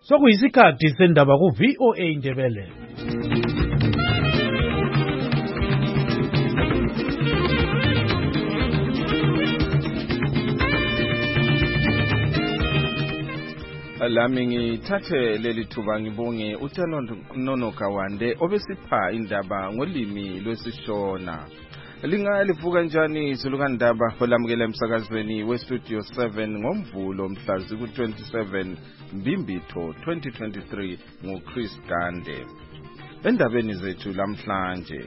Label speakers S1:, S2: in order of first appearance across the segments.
S1: Sokuyisikhathi sendaba ku VOA Indebele.
S2: Lami ngithathe leli thuba ngibonge uTanono Kawande obesipha indaba ngolimi lwesiShona. Lingalivuka njani izulukandaba olamukela emsakazweni weStudio 7 ngoMvulo mhla ziku-27 Mbimbitho 2023 nguChris Gande. Endabeni zethu lamhlanje,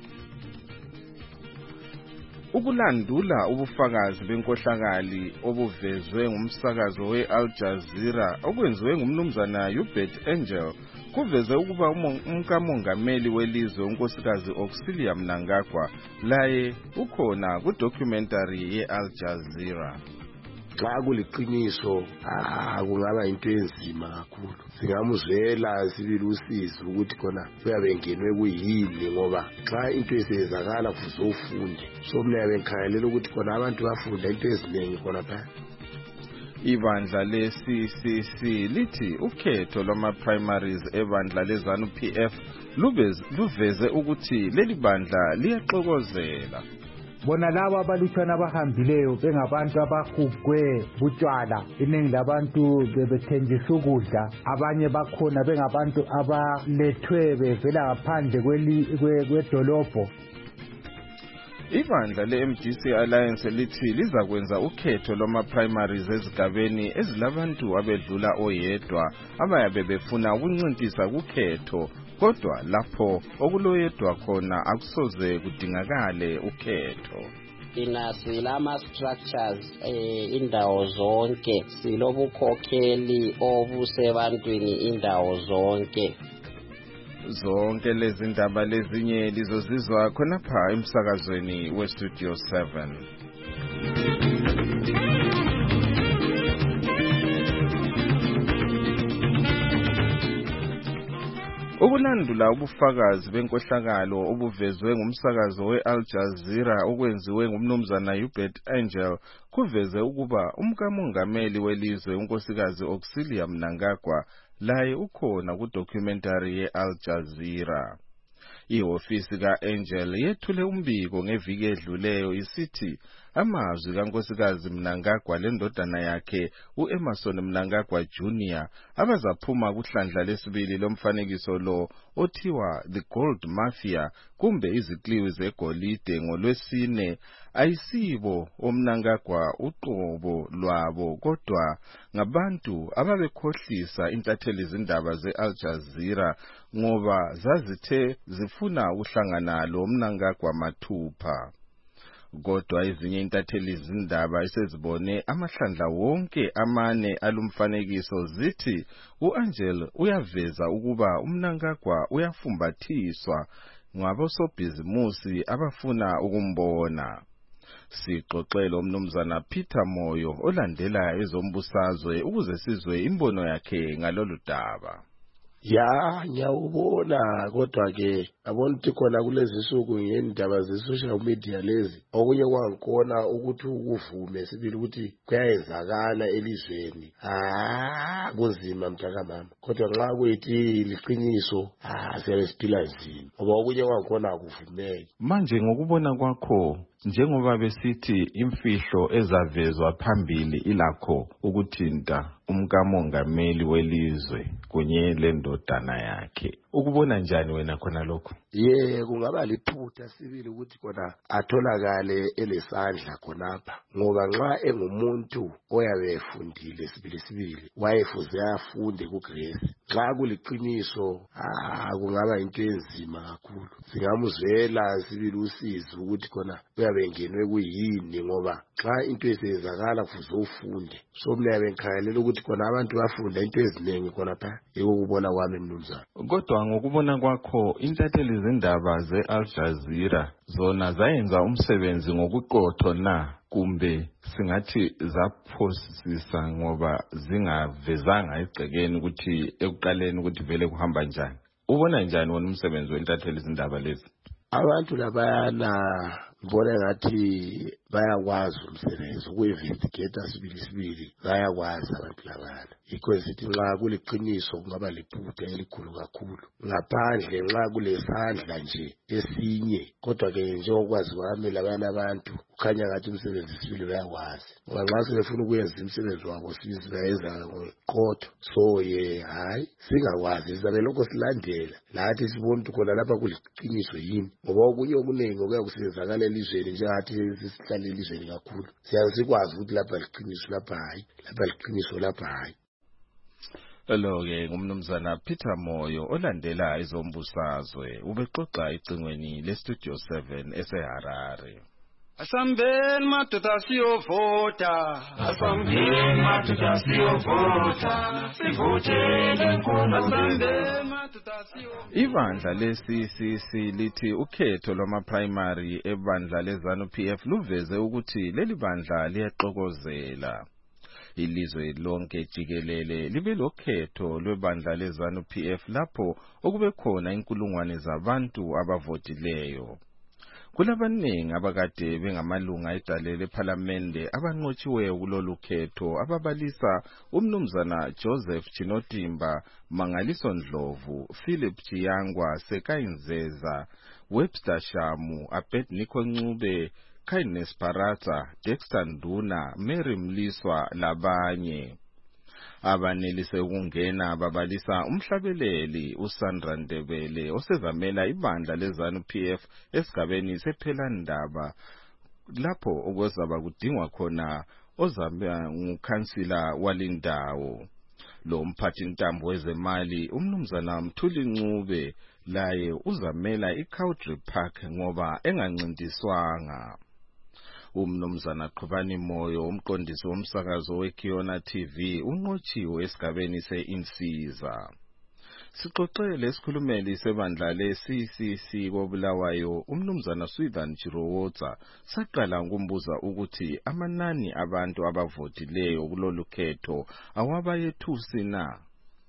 S2: ukulandula ubufakazi benkohlakali obuvezwe ngumsakazo we-Al Jazeera okwenziwe ngumnumzana Hubert Angel kuveze ukuba umkamongameli welizwe unkosikazi Auxilia Mnangagwa laye ukhona kudocumentary ye-Al Jazeera.
S3: Xa kuliqiniso kungaba into enzima kakhulu. Singamuzwela sibili usizo ukuthi khona uyabengenwe kuyini ngoba xa into esenzakala kuzofunde. So mina bengikhalela ukuthi khona abantu bafunda into eziningi khona phela.
S2: Ibandla le-CCC lithi ukhetho lwama-primaries ebandla lezanu PF luveze ukuthi leli bandla liyaxokozela.
S4: Bona laba abalutshwana abahambileyo bengabantu abahugwe butshwala, iningi labantu bebethenjiswa ukudla, abanye bakhona bengabantu abalethwe bevela ngaphandle kwedolobho.
S2: Ibandla le-MDC Alliance lithi lizakwenza ukhetho lwama-primaries ezigabeni ezilabantu abedlula oyedwa abayabe befuna ukuncintisa kukhetho, kodwa lapho okuloyedwa khona akusoze kudingakale ukhetho.
S5: Silama structures indawo zonke, silobukhokheli obusebantwini indawo zonke.
S2: Zonke lezi ndaba lezinye lizozizwa khonapha emsakazweni weStudio 7. Ukulandula ubufakazi benkohlakalo obuvezwe ngumsakazo we-Al Jazeera okwenziwe ngumnumzana Hubert Angel kuveze ukuba umkamongameli welizwe unkosikazi Auxilia Mnangagwa laye ukhona kudocumentary ye-Al Jazeera. Ihofisi ka-Angel yethule umbiko ngeviki edluleyo isithi amazwi kankosikazi Mnangagwa lendodana yakhe u-Emerson Mnangagwa Jr. abazaphuma kuhlandla lesibili lomfanekiso lo othiwa The Gold Mafia kumbe izikliwi zegolide ngolwesine ayisibo oMnangagwa uqobo lwabo kodwa ngabantu ababekhohlisa intatheli zindaba ze-Al Jazeera ngoba zazithe zifuna ukuhlangana lo Mnangagwa mathupha. Kodwa ezinye intatheli zindaba esezibone amahlandla wonke amane alumfanekiso zithi uAngel uyaveza ukuba uMnangagwa uyafumbathiswa ngabosobhizimusi abafuna ukumbona. Sixoxela umnumzana Peter Moyo olandela ezombusazwe ukuze sizwe imbono yakhe ngalolu daba.
S3: Ngiyawubona kodwa ke abona ukuthi khona kulezi nsuku ngendaba ze-social media lezi okunye kwangikona ukuthi ukuvume sibili ukuthi kuyayenzakala elizweni kunzima mntakamama, kodwa nxa kuyithi liqiniso siyabe siphila nzima ngoba okunye kwangikona akuvumeki.
S2: Manje ngokubona kwakho, njengoba besithi imfihlo ezavezwa phambili ilakho ukuthinta umkamongameli welizwe kunye lendodana yakhe, ukubona njani wena khona lokho?
S3: Kungaba liphutha sibili ukuthi khona atholakale elesandla khonapha ngoba nxa engumuntu oyabe efundile sibili wayefuze afunde kuGrace. Nxa kuliqiniso kungaba into enzima kakhulu. Singamuzwela sibili usizo ukuthi khona uyabengenwe kuyini ngoba xa into esenzakala kuzofunde. So mina bengikhalela ukuthi khona abantu bafunda into eziningi khona pha ukubona kwami mnumzana.
S2: Kodwa ngokubona kwakho intatheli zindaba ze-Al Jazeera zona zayenza umsebenzi ngokuqotho na kumbe singathi zaphosisa ngoba zingavezanga egcekeni ukuthi ekuqaleni ukuthi vele kuhamba njani? Ubona njani wona umsebenzi wentatheli zindaba lezi?
S3: Abantu labayana ngibona ngathi bayakwazi umsebenzi uku-investigate sibili bayakwazi abantu labana. Yikho sithi nxa kuliqiniso kungaba liphutha elikhulu kakhulu ngaphandle nxa kulesandla nje esinye. Kodwa-ke njengokwazi kwami labana abantu kukhanya ngathi umsebenzi sibili bayakwazi, ngoba nxa sebefuna ukuyenza umsebenzi wabo sibili bayenza ngoqotho. So hayi singakwazi sizabe lokho silandela lathi sibona ukuthi khona lapha kuliqiniso yini, ngoba okunye okuningi okuya kusebenzakala elizweni njengathi sesihlale elizweni kakhulu siyabe sikwazi ukuthi lapha liqiniso lapha hayi, lapha liqiniso lapha hayi.
S2: Lo-ke ngumnumzana Peter Moyo olandela izombusazwe ubexoxa icingweni leStudio 7 eseHarare.
S6: Asambeni madoda siyovota, asambeni madoda siyovota, sivotele nkulu, asambeni madoda siyovota.
S2: Ibandla le-CCC lithi ukhetho lwama-primary ebandla le-ZANU-PF luveze ukuthi leli bandla liyaxokozela. Ilizwe lonke jikelele libe lokhetho lwebandla le-ZANU-PF lapho okube khona inkulungwane zabantu abavotileyo. Kulabaningi abakade bengamalunga edale lephalamende abanqotshiweyo kulolu khetho ababalisa umnumzana Joseph Chinotimba, Mangaliso Ndlovu, Philip Chiyangwa, Sekayinzeza, Webster Shamu, Abednego Ncube, Kindness Paratha, Dexter Nduna, Mary Mliswa labanye. Abanelise ukungena babalisa umhlabeleli uSandra Ndebele osezamela ibandla leZANU-PF esigabeni sephelandaba lapho okwezaba kudingwa khona ozaba ngukhansila walindawo. Lo mphathi ntambo wezemali umnumzana Mthuli Ncube laye uzamela iCowdry Park ngoba engancintiswanga. Umnumzana Qhubani Moyo umqondisi womsakazo weKiona TV unqotshiwe esigabeni se-Insiza. Sixoxele isikhulumeli sebandla le-CCC koBulawayo umnumzana Swithan Chirowotsa saqala ukumbuza ukuthi amanani abantu abavotileyo kulolu khetho awabayethusi na.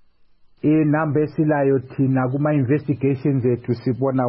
S4: Inamba esilayo thina kuma investigations ethu sibona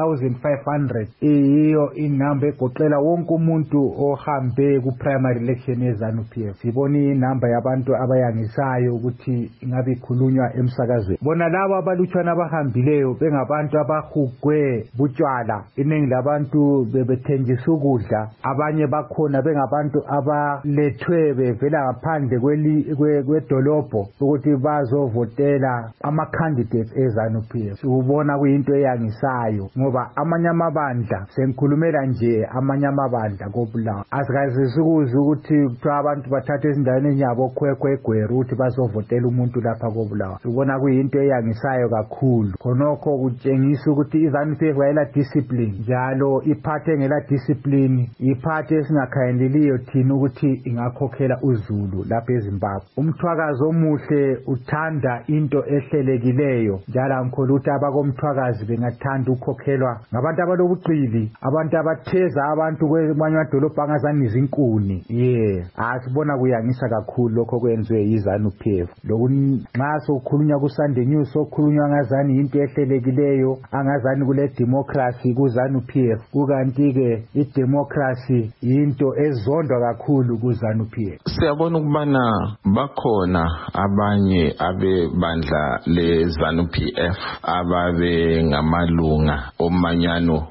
S4: 1500 iyo inamba egoqela wonke umuntu ohambe ku primary election yeZANU-PF. Sibona inamba yabantu abayangisayo ukuthi ingabe ikhulunywa emsakazweni. Bona labo abalutshwana abahambileyo bengabantu abahugwe butshwala, iningi labantu bebethenjisa ukudla, abanye bakhona bengabantu abalethwe bevela ngaphandle kwedolobho ukuthi bazovotela ama-candidates eZANU-PF. Ubona kuyinto eyangisayo ngoba amanye amabandla sengikhulumela nje amanye amabandla koBulawayo asikaze sikuze ukuthi kuthiwa abantu bathathe ezindaweni enyabo khwekhwe egweru ukuthi bazovotela umuntu lapha koBulawayo. Ubona kuyinto eyangisayo kakhulu. Khonokho kutshengisa ukuthi iZANU-PF ayela discipline, njalo iphathe engela discipline iphathe esingakhangeleliyo thina ukuthi ingakhokhela uZulu lapha eZimbabwe. Umthwakazi omuhle uthanda into ehlelekileyo, njalo ngikholwa ukuthi abakomthwakazi bengathanda ukukhokhelwa ngabantu abalobuqili, abantu abatheza abantu kwamanye amadolobho angazange izinkuni. Asibona kuyangisa kakhulu lokho kwenziwe yiZANU-PF. Nxa sokukhulunywa kuSunday News sokukhulunywa ngazani into ehlelekileyo, angazani kule democracy kuZANU-PF, kukanti-ke idemocracy yinto ezondwa kakhulu kuZANU-PF.
S2: Siyabona ukubana bakhona abanye abebandla leZANU-PF ababe ngamalunga omanyano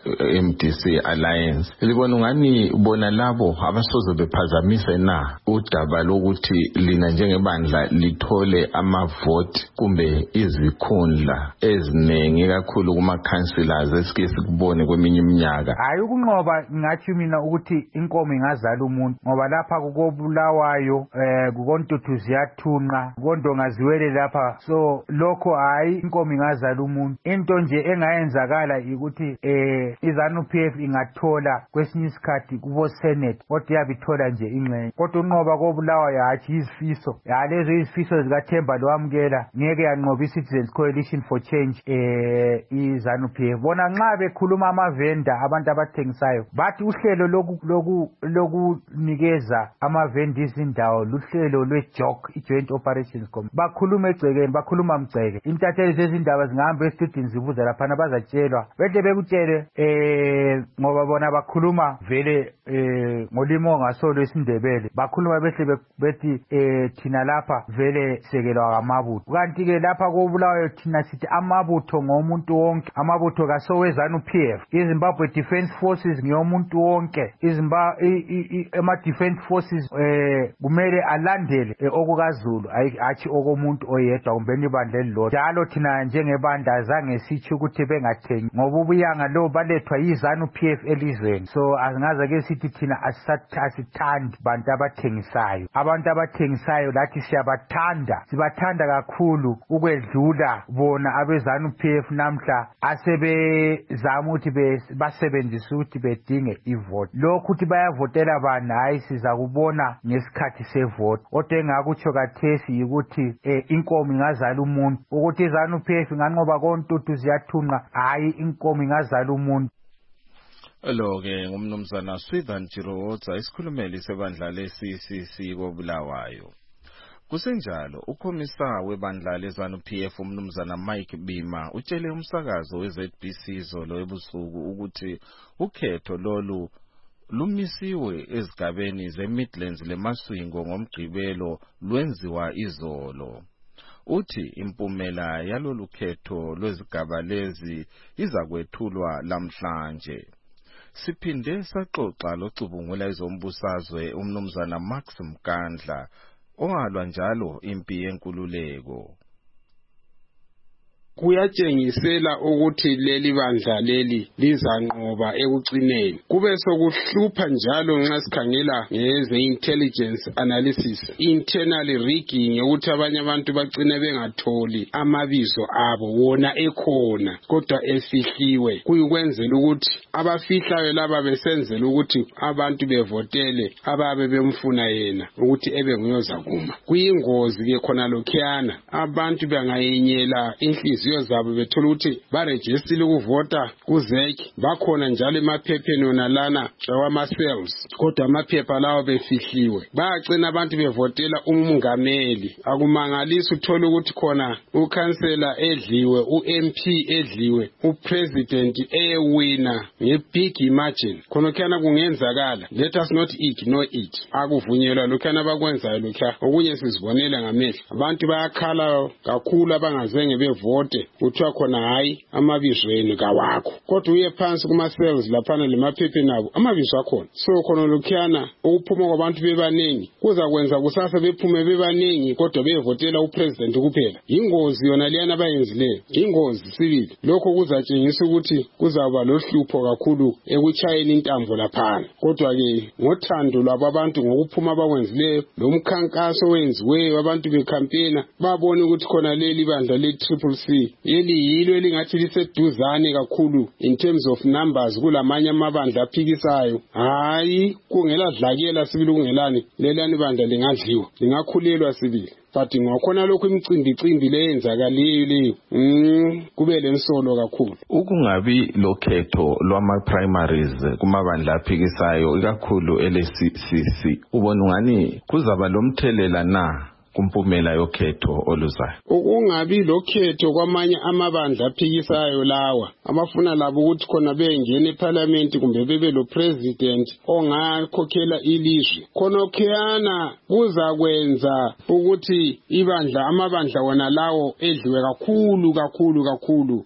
S2: we-MDC Alliance. Libona ungani bona labo abasoze bephazamise na udaba lokuthi lina njengebandla lithole amavoti kumbe izikhundla eziningi kakhulu kuma-councillors esike sikubone kweminye iminyaka?
S4: Hayi ukunqoba ngathi mina ukuthi inkomo ingazala umuntu, ngoba lapha kukoBulawayo kukoNtuthu ziyathunqa, kukondongaziwele lapha. So lokho hayi inkomo ingazala umuntu. Into nje engayenzakala ukuthi iZANU-PF ingathola kwesinye isikhathi kubo Senate kodwa iyabithola nje ingxenye. Kodwa unqoba koBulawayo hathi izifiso. Lezo izifiso zikaThemba lowamukela ngeke yanqoba iCitizens Coalition for Change iZANU-PF. Bona nxa bekhuluma amavenda abantu abathengisayo bathi uhlelo lokunikeza amavenda izindawo luhlelo lweJOC, iJoint Operations Committee. Bakhuluma egcekeni ekuseni bakhuluma mgceke intatheli zezindaba zingahamba estudini zibuza laphana bazatshelwa behle bekutshele ngoba bona bakhuluma vele ngolimo ongasolo isindebele bakhuluma behle bethi thina lapha vele sekelwa amabutho kanti ke lapha kobulawayo thina sithi amabutho ngomuntu wonke amabutho kasowezanu PF iZimbabwe Defence Forces ngiyomuntu wonke ama Defence Forces kumele alandele okukaZulu ayithi okomuntu oyedwa kumbe ibandla elilodwa njalo thina njengebandla azange sithi ukuthi bengathengi ngoba ubuyanga lo balethwa yiZanu PF elizweni so asingaze ke sithi thina asithandi bantu abathengisayo abantu abathengisayo lathi sibathanda kakhulu ukwedlula bona abeZanu PF namhla asebezama ukuthi basebenzise ukuthi bedinge ivote lokhu ukuthi bayavotela bani hayi siza kubona ngesikhathi sevote kodwa engakutsho kathesi ukuthi inkomo ingazala umuntu ukuthi iZanu PF inganqoba kontuthu ziyathunqa hayi inkomo ingazala umuntu
S2: lo-ke ngumnumzana Swithan Jirowodza isikhulumeli sebandla le-CCC koBulawayo. Kusenjalo ukhomisa webandla leZanu PF umnumzana Mike Bima utshele umsakazo weZBC izolo ebusuku ukuthi ukhetho lolu lumisiwe ezigabeni zeMidlands leMaswingo ngomgqibelo lwenziwa izolo. Uthi impumela yalolu khetho lwezigaba lezi izakwethulwa lamhlanje. Siphinde saxoxa locubungula ezombusazwe umnumzana Max Mkandla owalwa njalo impi yenkululeko.
S7: Kuyatshengisela ukuthi leli bandla leli lizanqoba ekucineni kube sokuhlupha njalo nxa sikhangela ngeze intelligence analysis internal rigging ukuthi abanye abantu bagcine bengatholi amabizo abo wona ekhona kodwa efihliwe kuyikwenzela ukuthi abafihlayo laba besenzela ukuthi abantu bevotele ababe bemfuna yena ukuthi ebe nguyozakuma kuyingozi ke khona lokhiyana abantu bangayenyela inhliziyo zabo bethola ukuthi barejistile ukuvota kuzeki bakhona njalo emaphepheni onalana wama-cells kodwa amaphepha lawo befihliwe bagcina abantu bevotela umongameli akumangalisa uthola ukuthi khona ukhansela edliwe uMP edliwe upresident ewina ngebig margin khona kungenzakala let us not ignore it akuvunyelwa lokhana bakwenzayo lokha okunye sizibonela ngamehlo abantu bayakhala kakhulu abangazenge bevote kuthiwa khona hayi amabizo enu kawakho kodwa uye phansi kuma-cells laphana lemaphephe nabo amabizo akhona so khona lokhuyana ukuphuma kwabantu bebaningi kuzakwenza kusasa bephume bebaningi kodwa bevotela upresident kuphela ingozi yona leyana abayenzileyo ingozi sibili lokho kuzatshengisa ukuthi kuzaba lohlupho kakhulu ekuchayeni intambo laphana kodwa-ke ngothando lwabantu ngokuphuma abakwenzileyo lo mkhankaso wenziweyo abantu bekhampena babone ukuthi khona leli bandla le-CCC yilo elingathi liseduzane kakhulu in terms of numbers kulamanye amabandla aphikisayo hayi kungela dlakela sibili kungelani lelani bandla lingadliwa lingakhulelwa sibili but ngakhona lokho imicimbi leyenzakaliyo leyo kube lensolo kakhulu
S2: ukungabi lokhetho lwama-primaries kumabandla aphikisayo ikakhulu ele-CCC ubona ungani kuzaba lomthelela na kumpumela yokhetho oluzayo
S7: ukungabi lokhetho kwamanye amabandla aphikisayo lawa abafuna labo ukuthi khona bengene eParliament kumbe bebe lo president ongakhokhela ilizwe khona khiyana kuzakwenza ukuthi amabandla wona lawo edliwe kakhulu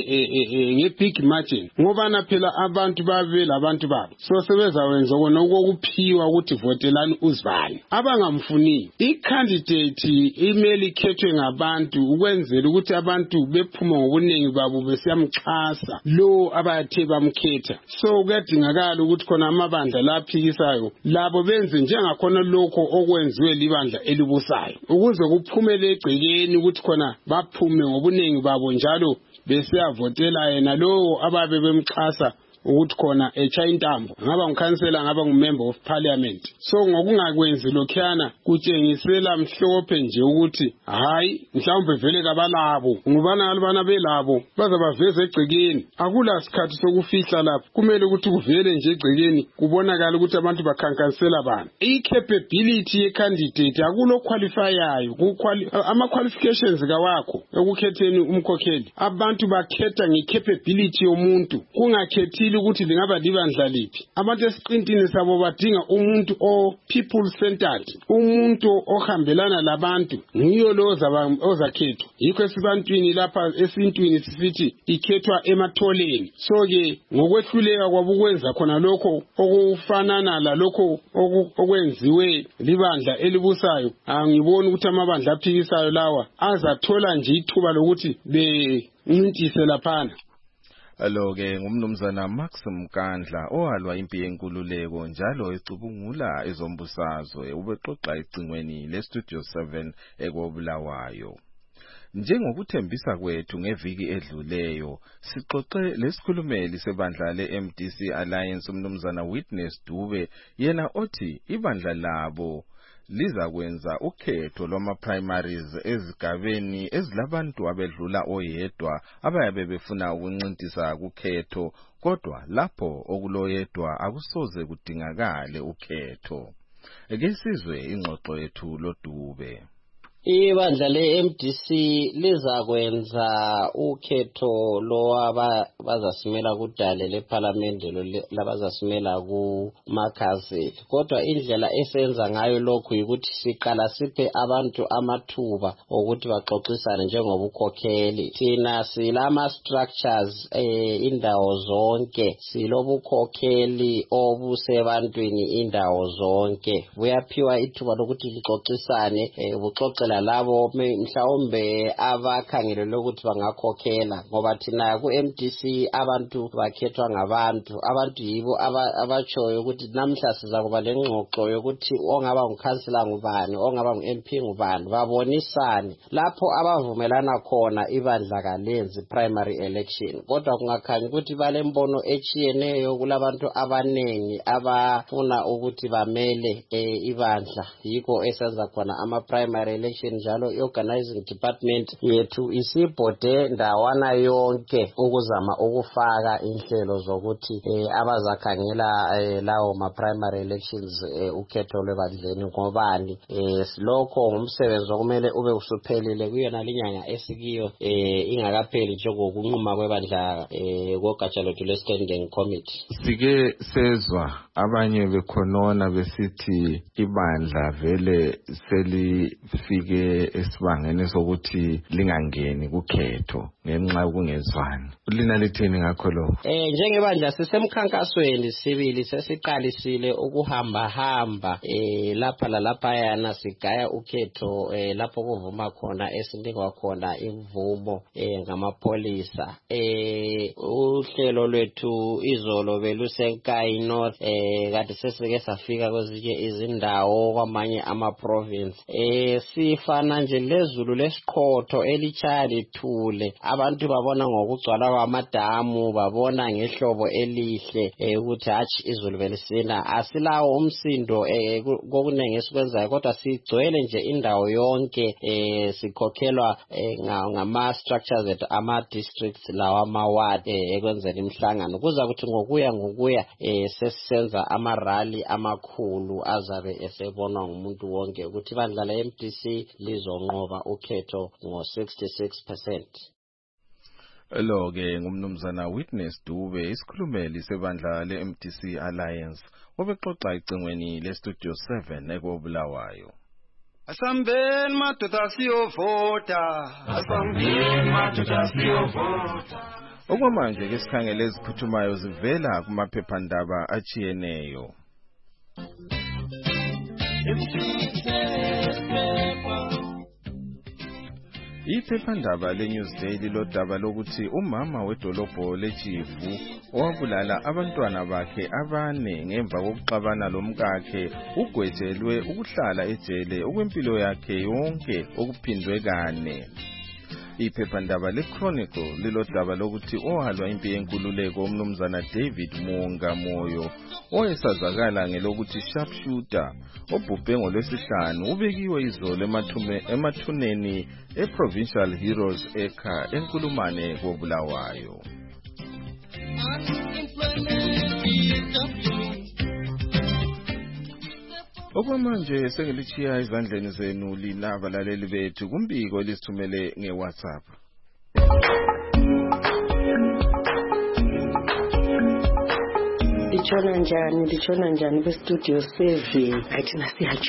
S7: ngebig margin ngoba phela abantu babe labantu babo so sebezawenza kona okuphiwa ukuthi votelani uzibani abangamfuni icandidate imeli ikhethwe ngabantu ukwenzela ukuthi abantu bephuma ngobuningi babo besiyamxhasa lo abathe bamkhetha so kuyadingakala ukuthi khona amabandla laphikisayo labo benze njengakhona lokho okwenziwe libandla elibusayo ukuze kuphumele egcekeni ukuthi khona baphume ngobuningi babo njalo besiyavotela yena lo ababe bemxhasa ukuthi khona etsha intambo ngaba ngukhansela ngaba ngumember of parliament. So ngokungakwenzi lokhuyana kutshengisela mhlophe nje ukuthi hayi mhlawumbe vele kabalabo ngubana alibana belabo bazabaveza egcekeni. Akula sikhathi sokufihla lapho, kumele ukuthi kuvele nje egcekeni kubonakala ukuthi abantu bakhankansela bani. I-capability ye-candidate akulo qualifyayo, ama-qualifications kawakho ekukhetheni umkhokheli. Abantu bakhetha nge-capability yomuntu, kungakhethile ukuthi lingaba libandla liphi. Abantu esiqintini sabo badinga umuntu o-people centered, umuntu ohambelana labantu, ngiyo lo ozakhethwa. Yikho esibantwini lapha esintwini sisithi ikhethwa ematholeni. So-ke ngokwehluleka kwabukwenza khona lokho okufanana lalokho okwenziwe libandla elibusayo, angiboni ukuthi amabandla aphikisayo lawa azathola nje ithuba lokuthi bencintise laphana.
S2: Alo-ke ngumnumzana Max Mkandla owalwa impi yenkululeko njalo ecubungula ezombusazwe, ubexoxa ecingweni leStudio 7 eKobulawayo. Njengokuthembisa kwethu ngeviki edluleyo, sixoxe lesikhulumeli sebandla le-MDC Alliance umnumzana Witness Dube, yena othi ibandla labo liza kwenza ukhetho lwama-primaries ezigabeni ezilabantu abedlula oyedwa abayabe befuna ukuncintisa kukhetho, kodwa lapho okuloyedwa akusoze kudingakale ukhetho. Ake sizwe ingxoxo yethu loDube.
S5: Ibandla le-MDC lizakwenza ukhetho lowabazasimela kudale leParliament labazasimela kuMakhazeli. Kodwa indlela esenza ngayo lokhu ukuthi siqala siphe abantu amathuba ukuthi baxoxisane njengobukhokheli. Thina silama structures indawo zonke, silobukhokheli obusebantwini indawo zonke. Buyaphiwa ithuba lokuthi lixoxisane, buxoxela labo mhlawumbe abakhangelelwe ukuthi bangakhokhela, ngoba thina ku-MDC abantu bakhethwa ngabantu. Abantu yibo abatshoyo ukuthi namhla sizakuba lengxoxo yokuthi ongaba ngukhansela ngubani, ongaba ngu-MP ngubani, babonisane. Lapho abavumelana khona ibandla kalenzi primary election, kodwa kungakhanya ukuthi balembono echiyeneyo kulabantu abanengi abafuna ukuthi bamele ibandla. Yikho esenza khona ama-primary election njalo i-organizing department yethu isibhode ndawana yonke ukuzama ukufaka inhlelo zokuthi abazakhangela lawo ma-primary elections ukhetho lwebandleni ngobani. Lokho ngumsebenzi okumele ube usuphelile kuyona linyanga esikiyo ingakapheli njengokunquma kwebandla kogatsha lwethu le-standing committee.
S2: Sike sezwa abanye bekhonona besithi ibandla vele selifike esibangeni sokuthi lingangeni kukhetho ngenxa yokungezwani. Lina lithini ngakho lokho?
S5: Njengebandla sisemkhankasweni sibili sesiqalisile ukuhamba lapha lalapha yana sigaya ukhetho lapho kuvuma khona esinikwa khona imvumo ngamapholisa. Uhlelo lwethu izolo beluseNkayi North, kanti sesike safika kwezinye izindawo kwamanye ama-province. Sifana nje lezulu lesiqhotho elichaya lithule, abantu babona ngokugcwala kwamadamu, babona ngehlobo elihle ukuthi hatshi izulu belisina. Asilawo umsindo kokunenge esikwenzayo, kodwa sigcwele nje indawo yonke, sikhokhelwa ngama-structures ethu ama-districts lawa ama-ward ekwenzela imhlangano. Kuza kuthi ngokuya sesisenza amarally amakhulu azabe esebonwa ngumuntu wonke ukuthi ibandla le-MDC lizonqoba ukhetho ngo-66%.
S2: Lo-ke ngumnumzana Witness Dube, isikhulumeli sebandla le-MDC Alliance, obexoxa ecingweni leStudio 7 eKobulawayo.
S6: Asambeni madoda siyovota, asambeni madoda siyovota.
S2: Okwamanje ke sikhangele eziphuthumayo zivela kumaphephandaba achiyeneyo. Iphephandaba leNewsday lilodaba lokuthi umama wedolobho leChivu owabulala abantwana bakhe abane ngemva kokuxabana lomkakhe ugwetshelwe ukuhlala ejele okwempilo yakhe yonke okuphindwe kane. Iphephandaba leChronicle lilodaba lokuthi ohalwa impi yenkululeko umnumzana David Munga Moyo oyesazakala ngelokuthi sharpshooter obhubhe ngolwesihlanu ubekiwe izolo emathuneni eProvincial Heroes Acre eNkulumane koBulawayo. Okwamanje sengilichiya izandleni zenu lina abalaleli bethu kumbiko elisithumele ngeWhatsApp.
S8: Litshona njani bestudio 7 athina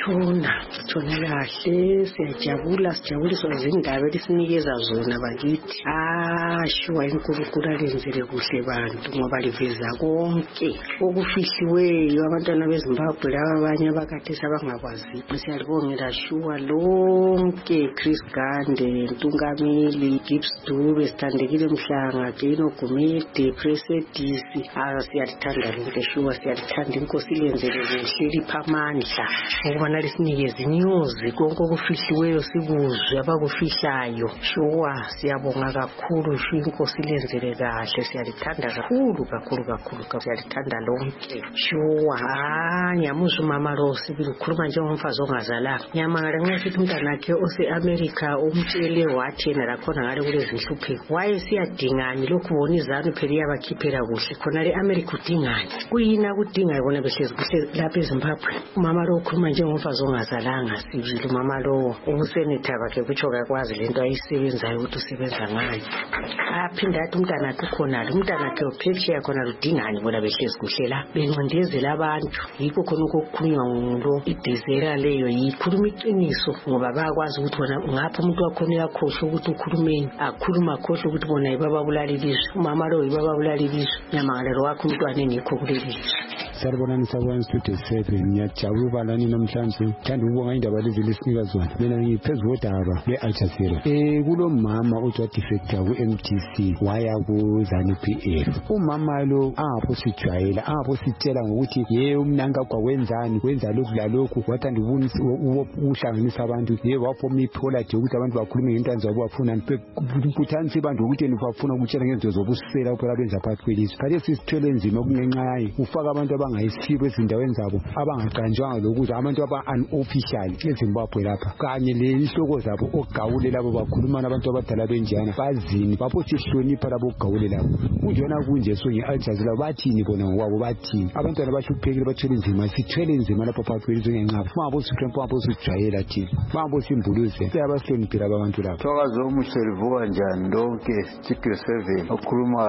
S8: sitshona kahle sijabuliswa zindaba elisinikeza zona bakithi. Shuwa inkulunkulu alenzele kuhle bantu ngoba liveza konke okufihliweyo abantwana beZimbabwe laba abanye abakade sabangakwazi. Siyalibongela shuwa lonke Chris Gande, Ntungamili, Gibbs Dube, Sithandekile Mhlanga, Geno Gumede, Presedisi. Siyalithanda shuwa siyalithanda inkosi ilenzele kuhle lipha amandla ukubana lisinikeze news konke okufihliweyo sikuzwe abakufihlayo. Shuwa siyabonga kakhulu inkosi ilenzele kahle siyalithanda kakhulu siyalithanda lonke. Shuwa ngiyamuza umama lo sibili ukhuluma njengomfazi ongazalanga. Ngiyamangala nxa sithi umntanakhe ose-America umtshele wathi yena lakhona ngale kulezi nhlupheko wayesiyadingani lokhu bona izanu phela iyabakhiphela kuhle khona le-America udingani kuyini akudingayo bona behlezi kuhle lapha eZimbabwe. Umama lo ukhuluma njengomfazi ongazalanga sibili. Umama lo usenetha bakhe kutsho kakwazi lento ayisebenzayo ukuthi usebenza ngayo. Aphinda athi umntanakhe ukhonalo umntanakhe uphetsheya khona ludingani bona behlezi kuhle la bencindezela abantu. Yikho khona ukukhulunywa ngulo idizera leyo yikhuluma iqiniso ngoba bayakwazi ukuthi bona ngapha umuntu wakhona yakhohle ukuthi ukhulumeni akhuluma khohle ukuthi bona yibababulala ilizwe. Umama lo yibababulala ilizwe. Nyamangala wakho umntwana engikho kuleli.
S9: Saribonani sabona studio 7 ngiyajabula balani namhlanje thanda ukubonga indaba lezi lesinika zona. Mina ngiphezu kodaba leAljazeera kulo mama uthi defector ku-MTC waya ku-ZANU PF. Umama lo apho sijwayela apho sitshela ngokuthi umnanka kwawenzani wenza lokhu lalokhu wathanda ukuhlanganisa abantu wafoma ipolati ukuthi abantu bakhulume ngento zabo bafuna ukuthanisa abantu ukuthi bafuna ukutshela ngento zobusela phela benza phakathi kwelizwe. Kade sisithwele nzima kungenxa yayo ufaka abantu abangayisibo ezindaweni zabo abangaganjwanga lokuthi abantu aba-unofficial eZimbabwe lapha kanye lenhloko zabo ogawule labo bakhuluma nabantu abadala benjana bazini bapho sihlonipha labo ogawule labo kunjena kunje so nge-Aljazeera bathini bona ngokwabo bathini abantwana bahluphekile bathwele nzima sithwele nzima lapho phakathi kwelizwe ngenxa mabo sikrempo mabo sijwayela thina mabo simbuluze siyabahloniphela abantu lapho.
S10: Thokazo Mushelivuka njani lonke studio 7 okhuluma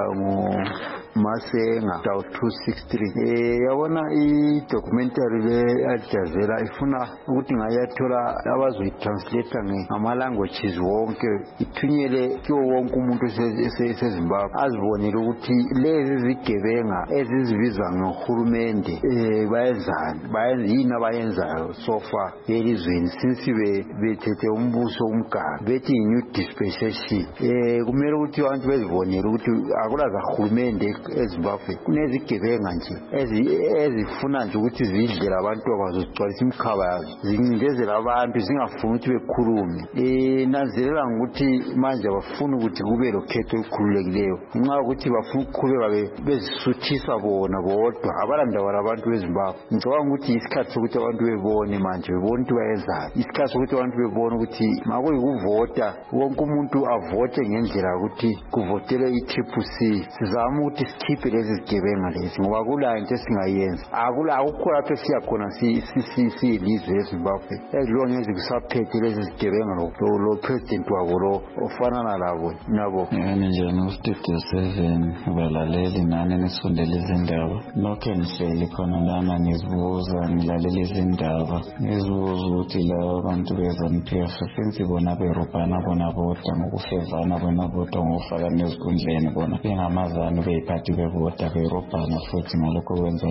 S10: Masenga South 263. Yabona i-documentary le-Aljazeera ifuna ukuthi ngayathola abazoyitranslate ngama-languages wonke ithunyele kiwo wonke umuntu eseZimbabwe azibonele ukuthi lezi zigebenga ezizibiza ngohulumende bayenzani yini abayenzayo so far elizweni since bethethe umbuso umgaba bethi new dispensation. Kumele ukuthi abantu bezibonele ukuthi akulaza hulumende eZimbabwe kunezigebenga nje ezifuna nje ukuthi zidlela abantu abazogcwalisa imkhaba yazo zincindezela abantu zingafuni ukuthi bekhulume. Nanzelela ngokuthi manje abafuna ukuthi kube lokhetho olukhululekileyo nxa ukuthi bafuna ukukhuleka bezisuthisa bona bodwa abalandaba abantu beZimbabwe. Ngicabanga ukuthi isikhathi sokuthi abantu bebone manje bebone ukuthi bayenzani isikhathi sokuthi abantu bebone ukuthi makuyikuvota wonke umuntu avote ngendlela ukuthi kuvotelwe i-TCC. Sizama ukuthi sikhiphe lezi zigebenga lezi ngoba kula into esingayenza akukho lapho siyakhona siyilizwe eZimbabwe ezilonge ezikusaphethe lezi zigebenga lo president wabo lo ofana nalabo nabo.
S11: Njani ustudio 7 abalaleli nani nisondele izindaba lokho nihleli khona lana ngizibuza ngilalela izindaba ngizibuza ukuthi labo bantu beZANU-PF since bona berubhana bona bodwa ngokufezana bona bodwa ngokufaka nezikundleni bona bengamazanu beyiphathi bebodwa berubhana futhi ngalokho kwenza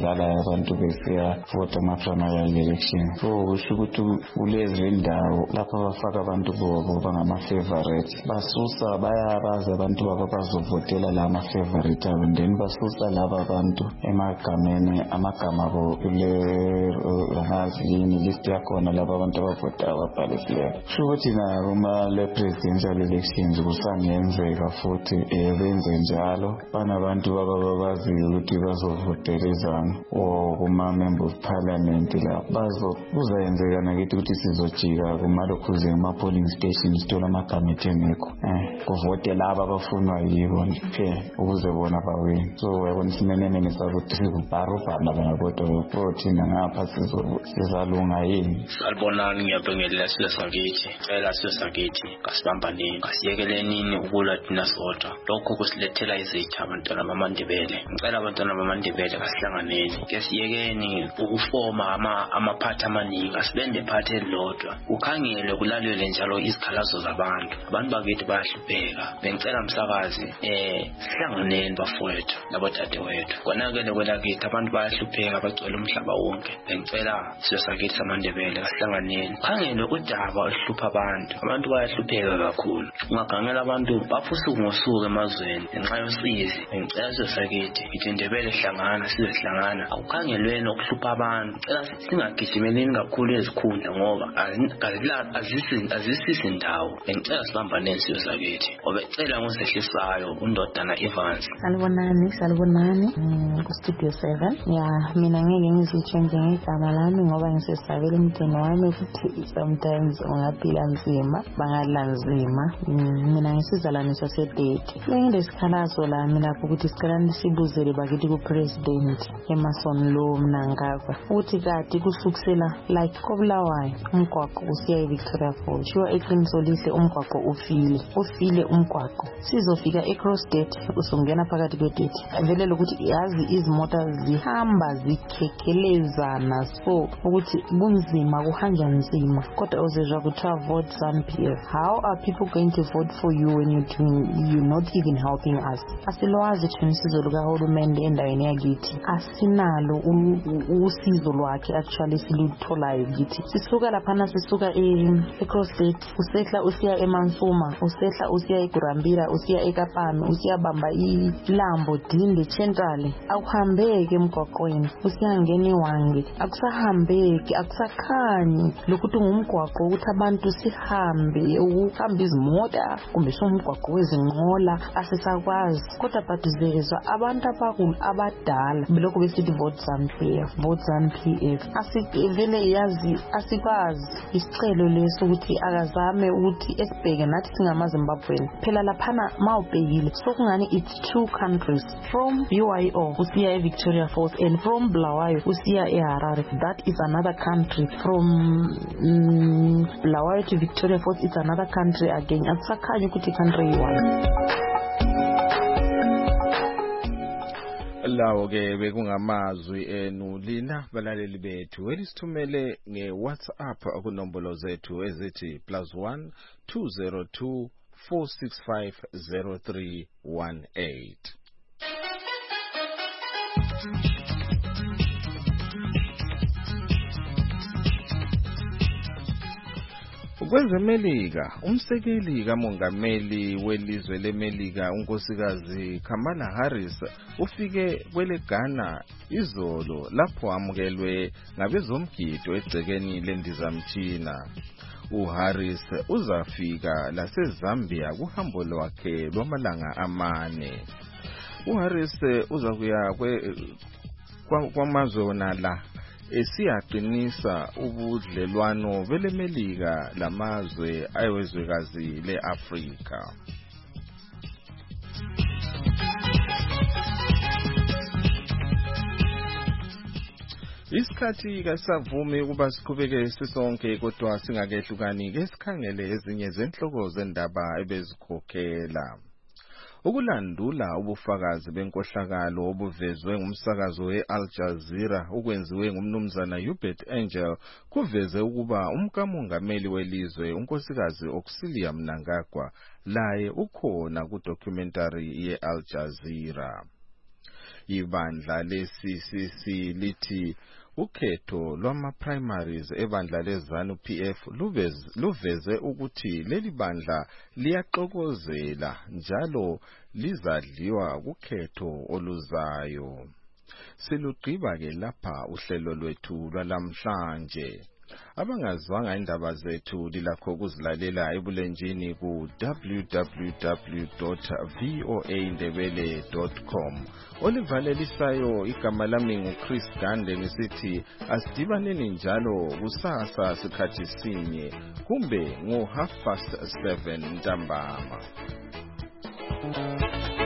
S11: kwenzakala abantu besiyavota ama-primary election. So kusho ukuthi kulezi ndawo lapho abafaka abantu bobo bangama-favorite basusa bayabazi abantu baba bazovotela la ama-favorite abo, then basusa laba abantu emagameni amagama abo kule ngazi yini list yakhona laba abantu abavota ababhalisileyo. Kusho ukuthi na kuma-le presidential elections kusangenzeka futhi benze njalo banabantu ababaziyo ukuthi bazovotela izana or kuma-member of parliament lapho kuzayenzeka nakithi ukuthi sizojika kumalokhuze kuma-polling stations sithola amagama ethengekho kuvote laba abafunwa yibo nje ukuze bona bawine. So yabona isimenemene sakuthi barubhana bangabodwa thina ngapha sizalunga yini.
S12: Salibonani, ngiyabingelela size sakithi, cela size sakithi kasibambaneni kasiyekelenini ukulwa thina sodwa. Lokho kusilethela izitha abantwana bamaNdebele. Ngicela abantwana bamaNdebele kasihlanganeni ke siyekeni ukufoma amaphathi amaningi, asibende iphathi elilodwa ukhangele kulalele njalo izikhalazo zabantu. Abantu bakithi bayahlupheka. Bengicela msakazi sihlanganeni bafowethu labodadewethu. Konakele kwelakithi abantu bayahlupheka bagcwele umhlaba wonke. Bengicela siyosakithi samaNdebele kasihlanganeni khangele udaba oluhlupha abantu bayahlupheka kakhulu. Ungagangela abantu bafusuka ngosuku emazweni ngenxa yosizi. Bengicela siyosakithi iNdebele hlangana sizohlangana akukhangelweni okuhlupha abantu. Cela singagijimeleni kakhulu ezikhundla ngoba azisisi indawo. Bengicela sibambaneni siyosakithi obecela ngosehlisayo undodana Evans.
S13: Salibonani ku-Studio 7. Mina ngeke ngizitshenje ngegama lami ngoba ngisesabela umntwana wami futhi sometimes ungaphila nzima bangadla nzima. Mina ngisizalaniswa sedate ngilesikhalazo lami lapho ukuthi sicela sibuzele bakithi ku-president Emerson lo Mnangagwa ukuthi kade kusukusela like koBulawayo umgwaqo usiya eVictoria Falls shiwa eqiniso lihle umgwaqo ufile umgwaqo sizofika eCrossgate usungena phakathi kwedate vele ukuthi yazi izimota zihamba zikhekelezana so ukuthi kunzima kuhanja nzima kodwa uzezwa kuthiwa vote ZANU-PF. How are people going to vote for you when you're not even helping us? Asilwazi thina usizo lukahulumende endaweni yakithi, asinalo usizo lwakhe actually silutholayo kithi. Sisuka laphana sisuka eCrossgate usehla usiya eMansuma usehla usiya eGurambira usiya eKapana usiya bamba iLambo Dinde Central akuhambeke emgwaqweni usiyangena iWange akusahambeki akusakhanyi lokuthi ngumgwaqo ukuthi abantu sihambe ukuhamba izimota kumbe somgwaqo wezinqola asisakwazi kodwa badizezwa abantu abadala belokhu besithi vote ZANU-PF asivele yazi asikwazi isicelo leso ukuthi akazame ukuthi esibheke nathi singamaZimbabweni phela laphana mawubhekile sokungani it's two countries from BYO usiya eVictoria Falls and from Bulawayo usiya eHarare. That is another country. From Bulawayo to Victoria Falls it's another country again. Akusakhanyi ukuthi country yi-one.
S2: Lawo ke bekungamazwi enu lina balaleli bethu elisithumele ngeWhatsApp kunombolo zethu ezithi +1 202 465 0318. Kwezemelika umsekeli kamongameli welizwe leMelika unkosikazi Kamala Harris ufike kwele Ghana izolo lapho amukelwe ngabezomgido egcekeni lendizamtshina. uHarris uzafika laseZambia kuhambo lwakhe lwamalanga amane. uHarris uzakuya kwamazwe wonala esiyaqinisa ubudlelwano beleMelika lamazwe ayewezwekazi leAfrika. Isikhathi kasavumi ukuba siqhubeke sisonke kodwa singakehlukani ke sikhangele ezinye zenhloko zendaba ebezikhokhela. Ukulandula ubufakazi benkohlakalo obuvezwe ngumsakazo weAl Jazeera ukwenziwe ngumnumzana Hubert Angel kuveze ukuba umkamongameli welizwe unkosikazi Auxilia Mnangagwa laye ukhona ku documentary yeAl Jazeera. Ibandla le-CCC lithi ukhetho lwama-primaries ebandla le-ZANU-PF luveze ukuthi leli bandla liyaxokozela njalo lizadliwa kukhetho oluzayo. Silugqiba-ke lapha uhlelo lwethu lwalamhlanje. Abangazwanga indaba zethu lilakho ukuzilalela ebulenjini ku www.voaindebele.com. Olivalelisayo igama lami nguChris Gande ngisithi asidibaneni njalo kusasa sikhathi sinye kumbe ngo 7:30 ntambama.